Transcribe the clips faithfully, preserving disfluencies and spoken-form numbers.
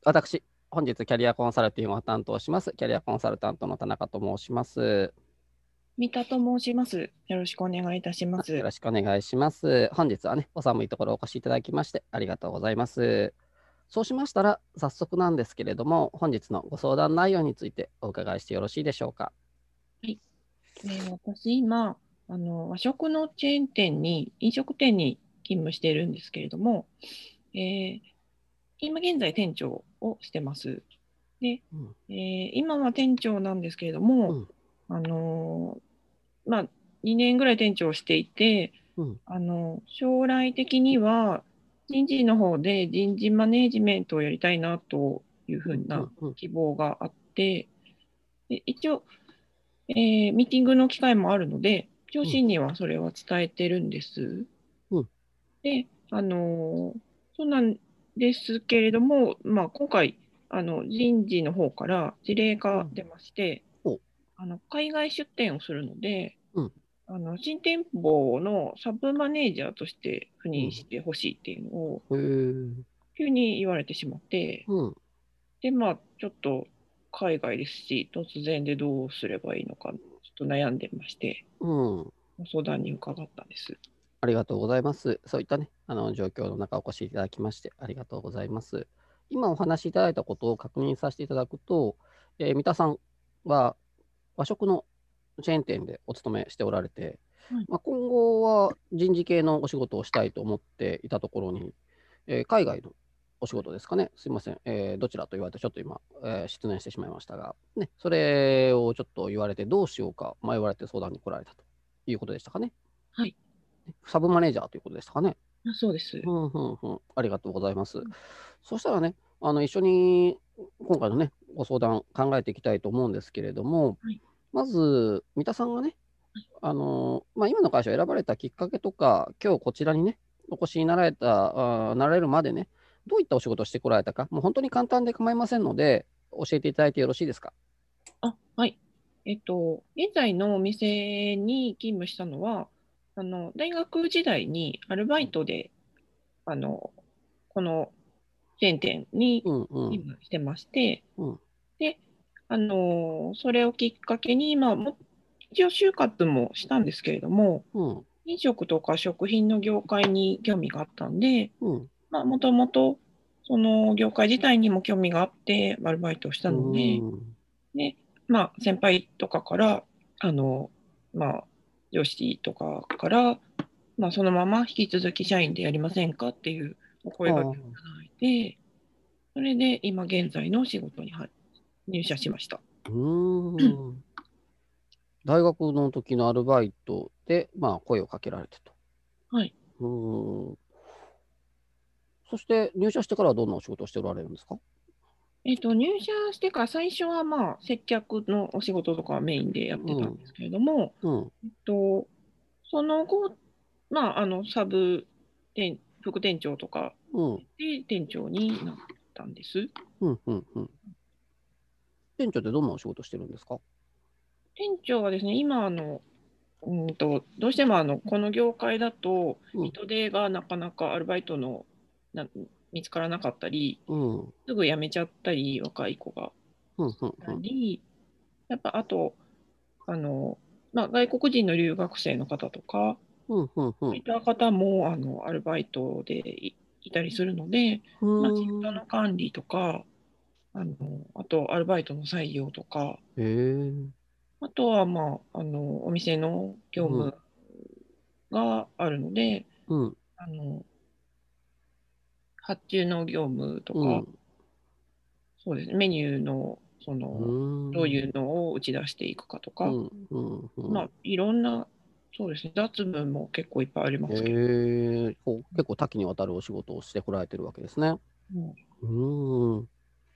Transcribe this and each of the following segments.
私、本日キャリアコンサルティングを担当します、キャリアコンサルタントの田中と申します。 三田と申します。よろしくお願いいたします。 よろしくお願いします。本日はね、お寒いところお越しいただきましてありがとうございます。そうしましたら、早速なんですけれども、本日のご相談内容についてお伺いしてよろしいでしょうか。 はい。えー私、今、あの、和食のチェーン店に、飲食店に勤務しているんですけれども、えー今現在店長をしてます。で、 うん、 えー今は店長なんですけれども、 うん、 あのーまあ、にねんぐらい店長をしていて、 うん、 あの、将来的には人事の方で人事マネージメントをやりたいなというふうん、 うなうん、 希望があって、で一応、えーミーティングの機会もあるので、上うん、 司にはそれは伝えてるんです。 うん、 で、あのーそうなんですけれども、まあ、今回、あの人事の方から事例うん、 が出まして、 お、 あの海外出店をするので、 うん、 あの新店舗のサブマネージャーとして赴うん、 任してほしいっていうのをへー、 急に言われてしまって、 うん、 で、まあ、ちょっと海外ですし、突然でどうすればいいのか、ちょっと悩んでまして、 うん。 ご相談に伺ったんです。 ありがとうございます。そういったね、あの状況の中お越しいただきましてありがとうございます。今お話しいただいたことを確認させていただくと、えー三田さんは和食のチェーン店でお勤めしておられて、 はい。 まあ、今後は人事系のお仕事をしたいと思っていたところに、えー海外のお仕事ですかね、すいません、えーどちらと言われて、ちょっと今、えー失念してしまいましたが、ね、それをちょっと言われて、どうしようか迷われて相談に来られたということでしたかね。 はい。 サブマネージャーということでしたかね。 あ、そうです。 うんうんうん。ありがとうございます。そしたらね、あの、一緒に今回のね、ご相談考えていきたいと思うんですけれども、 はい。 まず、三田さんがね、あの、まあ、今の会社を選ばれたきっかけとか、今日こちらにね、お越しになられた、あーなられるまでね、どういったお仕事をしてこられたか、もう本当に簡単で構いませんので、教えていただいてよろしいですか？ あ、はい。えっと、現在のお店に勤務したのは、あの、大学時代にアルバイトで、あの、このチェーン店にうんうん。 勤務してまして、 うん。 で、あの、それをきっかけに、まあ、も一応就活もしたんですけれども、 うん。 飲食とか食品の業界に興味があったんで、 うん。 まあ、もともと、その業界自体にも興味があって、アルバイトをしたうので、 ーん。 で、まあ、先輩とかから、あの、まあ、上司とかから、まあ、そのまま引き続き社員でやりませんかっていうおあ声掛けをいあ。 ただいて、それで今現在の仕事に入社しました。 うーん。大学の時のアルバイトで、まあ、声をかけられてと。 はい。 うーん。そして入社してからはどんなお仕事をしておられるんですか？ えっと、入社してから最初はまあ接客のお仕事とかはメインでやってうん。 たんですけれども、 うん。 えっと、その後、まあ、あの、サブ店、副店長とかうん。 で店長になったんです。 うん。うん。うん。店長ってどんなお仕事してるんですか？ 店長はですね、今、あの、うんと、どうしてもあの、この業界だとうん。 人手がなかなかアルバイトのな見つからなかったり、 うん。 すぐ辞めちゃったり、若い子がうん。うん。 たうん。 り、やっぱあと、あの、まあ、外国人の留学生の方とか、 うん。うん。うん。 そういった方も、あの、アルバイトでい、いたりするので、 うまあ、シフトーん。 の管理とか、あの、あと、アルバイトの採用とか、 へえ。 あとは、まあ、あの、お店の業うん。 務があるので、 うん。 あの、発注の業務とか、 うん。 そうですね、メニューの、そうの、どうーん。 いうのを打ち出していくかとか、 うん。うん。うん。 まあ、いろんな、そうですね、雑務も結構いっぱいありまへすけど、 え。こう結構多岐にわたるお仕事をしてこられてるわけですね。 もうーん。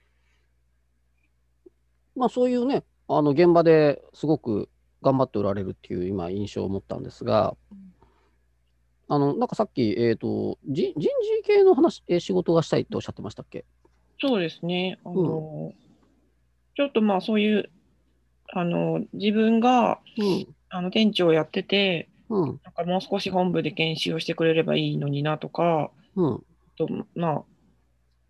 まあ、そういうね、あの、現場ですごく頑張っておられるっていう今印象を持ったんですが、 う、 あの、なんかさっき、えっと、じ人事系の話え、仕事がしたいっておっしゃってましたっけ？ そうですね、あうん、 の、ちょっとまあ、そういう、あの、自分が、 うん、 あの、店長をやってて、 うん、 なんかもう少し本部で研修をしてくれればいいのになとか、 うん、 と、まあ、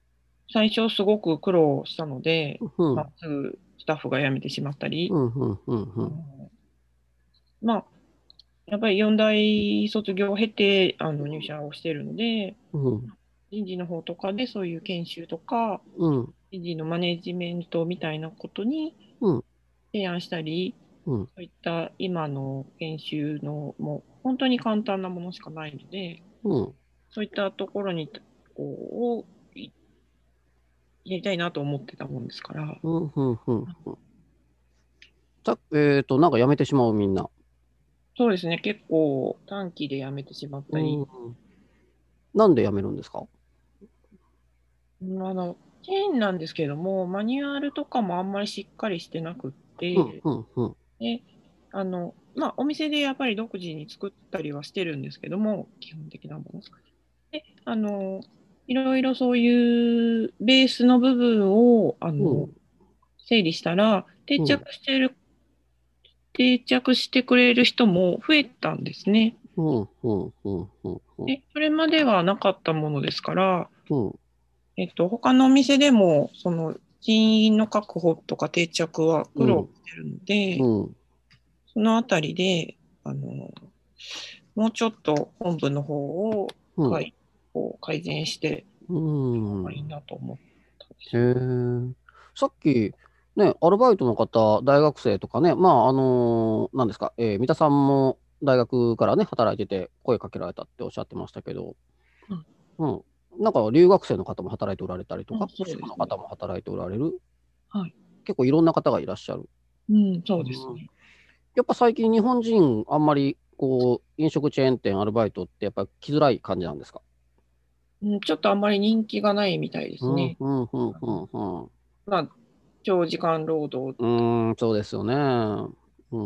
最初すごく苦労したので、 うん。 まあ、すぐスタッフが辞めてしまったり、 うん。うん。うん。うん。 まあ、やっぱりよん大卒業を経てあの入社をしているので、 うん。 人事の方とかでそういう研修とか、 うん。 人事のマネジメントみたいなことにうん。 提案したり、 うん。 そういった今の研修のもう本当に簡単なものしかないので、 うん。 そういったところにこうやりたいなと思ってたもんですから、 うん。うん。うん。さえっと、なんか辞めてしまうみんな。 そうですね、結構短期で辞めてしまったり、 うん。なんで辞めるんですか？ うんあの、チェーンなんですけども、マニュアルとかもあんまりしっかりしてなくっうん。 て、 うん。うん。 で、あの、まあ、お店でやっぱり独自に作ったりはしてるんですけども、基本的なもの。で、あの、いろいろそういうベースの部分を、あの、 うん。 整理したら、定うん。 着してる、定着してくれる人も増えたんですね。 うん。うん。うん。うん。うん。 で、それまではなかったものですから、 うん。 えっと、他のお店でも、その、人員の確保とか定着は苦労してるので、 うん。 そのあたりで、あの、もうちょっと本部の方をうん。 改こう改善してう方がいいん。 なと思ったんですへよ。 え。さっき、ね、アルバイトの方、大学生とかね、まあ、あのー、なんですか、えー三田さんも大学からね、働いてて声かけられたっておっしゃってましたけど、 うん、 うん。なんか留学生の方も働いておられたりとあ、 か、主婦のそうですね。 方も働いておられる、 はい。 結構いろんな方がいらっしゃる。 うん、そうですうん。 ね。 やっぱ最近日本人あんまりこう飲食チェーン店アルバイトってやっぱ来づらい感じなんですか？ うん、ちょっとあんまり人気がないみたいでうん。 すね。 うん。うん。 あのうん。うん。 まあ、長時間労働、 うーん、そうですよね。うん。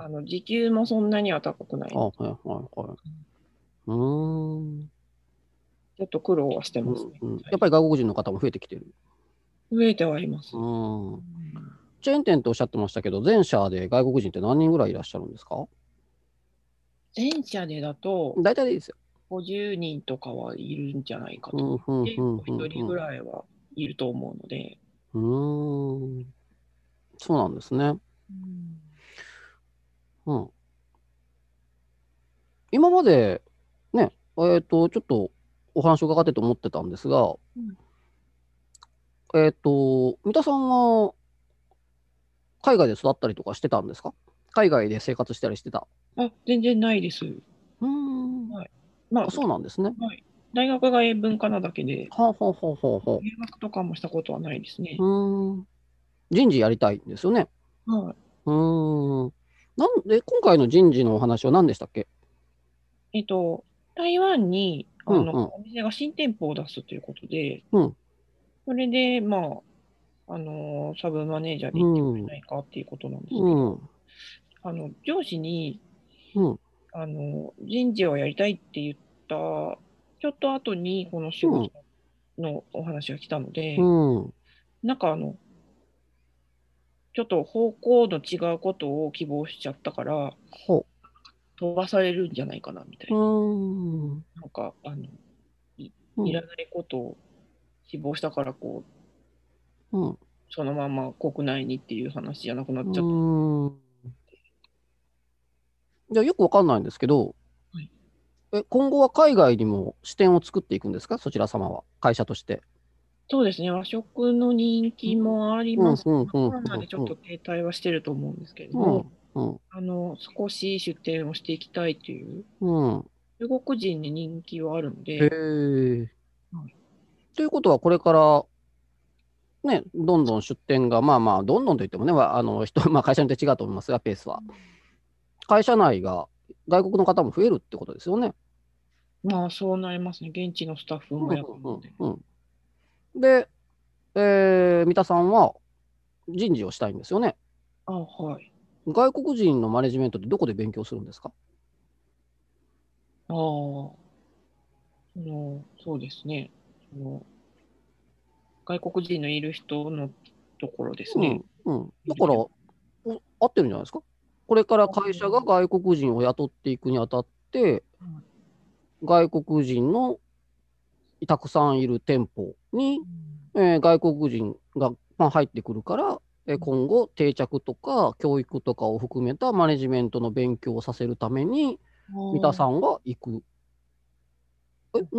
あの時給もそんなには高くなあ、 いので、 はいはいはい。うーん。 ちょっと苦労はしてますね。 うん。うん。やっ最初ぱり外国人の方も増えてきてる。 増えてはいまうす。 ん。 うん、 チェーン店っておっしゃってましたけど、全社で外国人って何人ぐらいいらっしゃるんですか？ 全社でだと大体でいいですよ。 ごじゅうにんとかはいるんじゃないかと。 うん、うん、 で、 うん、 おうん、 一人ぐらいはいると思うので、 うん。うーん。そうなんですね。 うん、 うん。今まで、ね、えっと、ちょっとお話を伺ってて思ってたんですが、 うん、 えっと、三田さんは海外で育ったりとかしてたんですか？海外で生活したりしてた？ あ、全然ないです。 うーん。 はい。まあ、そうなんですね。 あ、はい。大学が英文科なだけで、 はあはあはあはあはあ。 留学とかもしたことはないですうね。 ーん。人事やりたいんですよね。 はい。 うーん。なんで、今回の人事のお話は何でしたっけ？ えっと、台湾に、あの、 うんうん。 お店が新店舗を出すということで、 うん。 それで、まあ、あの、サブマネージャーで行ってくれうん。 ないかっていうことなんですけど、 うん。 あの、上司に、 うん。 あの、人事をやりたいって言った、ちょっと後にこの仕事うん。 のお話が来たのうで、 ん。 なんかあの、ちょっと方向の違うことを希望しちゃったから、 ほ飛ばされるんじゃないかなみたう。ういーん。 な。なんか、あの、い、 うん。 いらないことを希望したから、こう、 うん。 そのまま国内にっていう話じゃなくなっうちゃった。 ーん。じゃあよくわかんないんですけど、 はい、 え、今後は海外にも支店を作っていくんですか？そちら様は。会社として。 そうですね、和食の人気もありうん。 ます。 うん。 まあ、 うん。 コロナでちょっうん。 と停滞はしてると思うんですけれどうん。 も、 うん。 あの、少し出店をしていきたいという、 うん。 中国人に人気はあるのへで、 え。 はい、 ということは、これからね、どんどん出店が、まあまあ、どんどんといってもね、わあの人、まあ、会社によって違うと思いますが、ペースは。会社内が外国の方も増えるってことですよね。 まあ、そうなりますね。現地のスタッフもうん。 雇うので。 うん。うん。で、えー三田さんは人事をしたいんですよね。 あ、はい。 外国人のマネジメントってどこで勉強するんですか？ ああ、その、そうですね。その、外国人のいる人のところですね。 うん。うん。だから、 いるお合ってるんじゃないですか？これからあ会社が外国人を雇っていくにあたって、 はい、 外国人のたくさんいる店舗にうんえー外国人が、まあ、入ってくるから、えー今後、定着とか教育とかを含めたマネジメントの勉強をさせるために、三田さんが行く。え、